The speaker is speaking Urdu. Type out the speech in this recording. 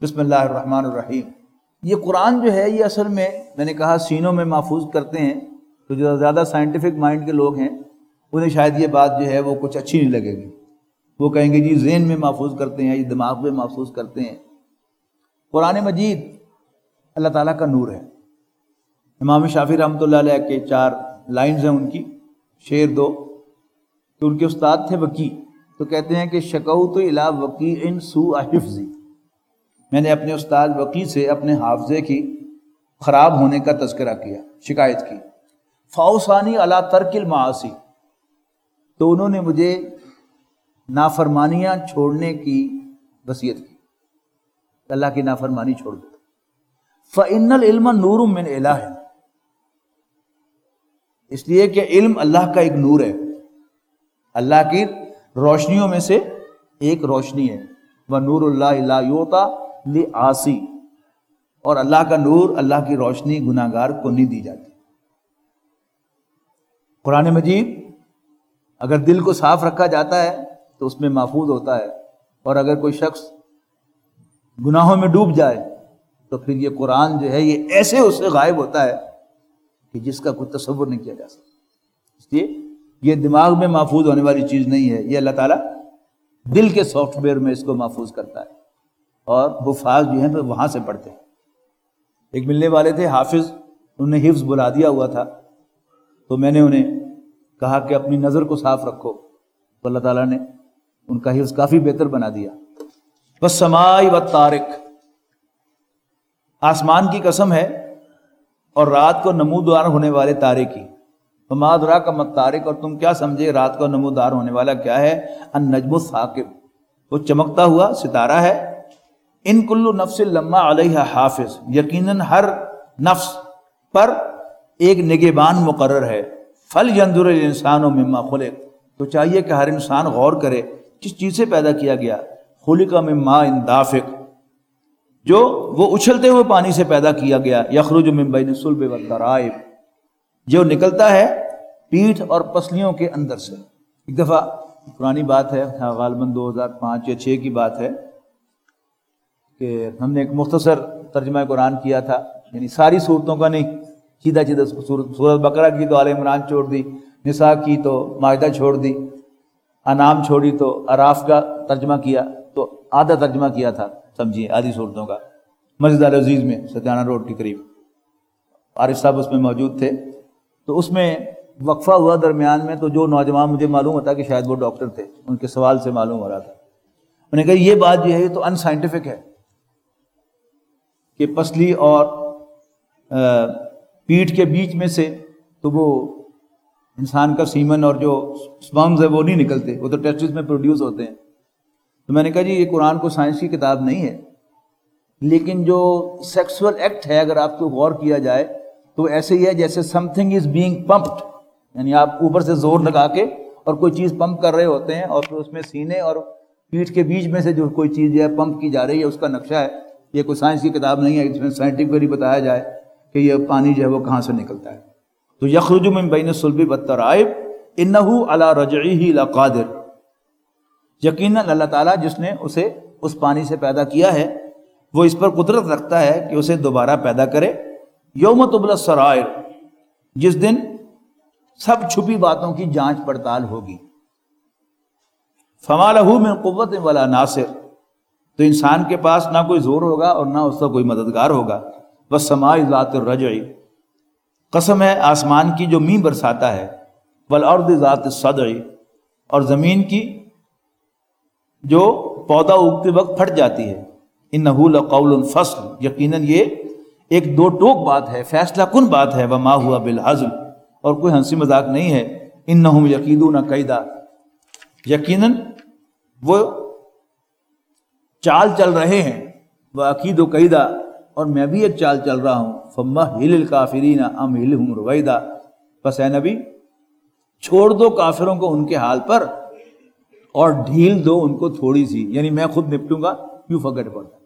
بسم اللہ الرحمن الرحیم. یہ قرآن جو ہے یہ اصل میں نے کہا سینوں میں محفوظ کرتے ہیں، تو جو زیادہ سائنٹیفک مائنڈ کے لوگ ہیں انہیں شاید یہ بات جو ہے وہ کچھ اچھی نہیں لگے گی. وہ کہیں گے جی ذہن میں محفوظ کرتے ہیں، یہ دماغ میں محفوظ کرتے ہیں. قرآن مجید اللہ تعالیٰ کا نور ہے. امام شافعی رحمۃ اللہ علیہ کے 4 لائنز ہیں ان کی، شعر 2 کہ ان کے استاد تھے وکیع، تو کہتے ہیں کہ شکوت الی وکیع سوء حفظی، میں نے اپنے استاد وکیع سے اپنے حافظے کی خراب ہونے کا تذکرہ کیا، شکایت کی. فاوصانی علی ترک المعاصی، تو انہوں نے مجھے نافرمانیاں چھوڑنے کی وصیت کی، اللہ کی نافرمانی چھوڑ دو. فإن العلم نور من الہ، اس لیے کہ علم اللہ کا ایک نور ہے، اللہ کی روشنیوں میں سے ایک روشنی ہے. وَنُورُ اللَّهِ لَا يُعْطَى لِعَاصِی، اور اللہ کا نور، اللہ کی روشنی گناہگار کو نہیں دی جاتی. قرآن مجید اگر دل کو صاف رکھا جاتا ہے تو اس میں محفوظ ہوتا ہے، اور اگر کوئی شخص گناہوں میں ڈوب جائے تو پھر یہ قرآن جو ہے یہ ایسے اس سے غائب ہوتا ہے کہ جس کا کوئی تصور نہیں کیا جا سکتا. اس لیے یہ دماغ میں محفوظ ہونے والی چیز نہیں ہے، یہ اللہ تعالیٰ دل کے سافٹ ویئر میں اس کو محفوظ کرتا ہے، اور حفاظ جو ہیں تو وہاں سے پڑھتے ہیں. ایک ملنے والے تھے حافظ، انہوں نے حفظ بلا دیا ہوا تھا، تو میں نے انہیں کہا کہ اپنی نظر کو صاف رکھو، تو اللہ تعالیٰ نے ان کا حفظ کافی بہتر بنا دیا. والسماء والطارق، آسمان کی قسم ہے اور رات کو نمودار ہونے والے تارے کی. وما ادراک ما الطارق، اور تم کیا سمجھے رات کو نمودار ہونے والا کیا ہے. النجم الثاقب، وہ چمکتا ہوا ستارہ ہے. ان کل نفس لما علیہ حافظ، یقیناً ہر نفس پر ایک نگہبان مقرر ہے. فلینظر الانسان مما خلق، تو چاہیے کہ ہر انسان غور کرے کس چیز سے پیدا کیا گیا. خلق من ماء دافق، جو وہ اچھلتے ہوئے پانی سے پیدا کیا گیا. یخرج من بین الصلب والترائب، جو نکلتا ہے پیٹھ اور پسلیوں کے اندر سے. ایک دفعہ پرانی بات ہے، غالباً 2005 یا 6 کی بات ہے، کہ ہم نے ایک مختصر ترجمہ قرآن کیا تھا، یعنی ساری صورتوں کا نہیں، سیدھا سورۃ بقرہ کی تو آل عمران چھوڑ دی، نساء کی تو مائدہ چھوڑ دی، انعام چھوڑی تو اعراف کا ترجمہ کیا، تو آدھا ترجمہ کیا تھا سمجھیے آدھی صورتوں کا، مسجد العزیز میں ستیانہ روڈ کے قریب. عارف صاحب اس میں موجود تھے، تو اس میں وقفہ ہوا درمیان میں، تو جو نوجوان مجھے معلوم ہوتا کہ شاید وہ ڈاکٹر تھے، ان کے سوال سے معلوم ہو رہا تھا. میں نے کہا یہ بات جو ہے یہ تو ان سائنٹیفک ہے کہ پسلی اور پیٹھ کے بیچ میں سے تو وہ انسان کا سیمن اور جو سپرمز ہے وہ نہیں نکلتے، وہ تو ٹیسٹس میں پروڈیوس ہوتے ہیں. تو میں نے کہا جی یہ قرآن کو سائنس کی کتاب نہیں ہے، لیکن جو سیکسول ایکٹ ہے اگر آپ کو غور کیا جائے تو ایسے ہی ہے جیسے something is being pumped, یعنی آپ اوپر سے زور لگا کے اور کوئی چیز پمپ کر رہے ہوتے ہیں، اور پھر اس میں سینے اور پیٹھ کے بیچ میں سے جو کوئی چیز جو ہے پمپ کی جا رہی ہے اس کا نقشہ ہے. یہ کوئی سائنس کی کتاب نہیں ہے، اس میں سائنٹیفکلی بتایا جائے کہ یہ پانی جو ہے وہ کہاں سے نکلتا ہے. تو یخرج من بین الصلب والترائب انہ علی رجعہ لقادر، یقیناً اللہ تعالیٰ جس نے اسے اس پانی سے پیدا کیا ہے وہ اس پر قدرت رکھتا ہے کہ اسے دوبارہ پیدا کرے. یوم تبلی السرائر، جس دن سب چھپی باتوں کی جانچ پڑتال ہوگی. فما لہ من قوت ولا ناصر، تو انسان کے پاس نہ کوئی زور ہوگا اور نہ اس کا کوئی مددگار ہوگا. والسماء ذات الرجع، قسم ہے آسمان کی جو مینہ برساتا ہے. والارض ذات الصدع، اور زمین کی جو پودا اگتے وقت پھٹ جاتی ہے. انہ لقول فصل، یقیناً یہ ایک دو ٹوک بات ہے، فیصلہ کن بات ہے. وما ہوا بالہزل، اور کوئی ہنسی مذاق نہیں ہے. انہم یکیدون کیدا، یقیناً وہ چال چل رہے ہیں. واکید کیدا، اور میں بھی ایک چال چل رہا ہوں. فمہل الکافرین امہلہم رویدا، بس اے نبی چھوڑ دو کافروں کو ان کے حال پر اور ڈھیل دو ان کو تھوڑی سی، یعنی میں خود نپٹوں گا، یو فرگیٹ اباؤٹ دیٹ.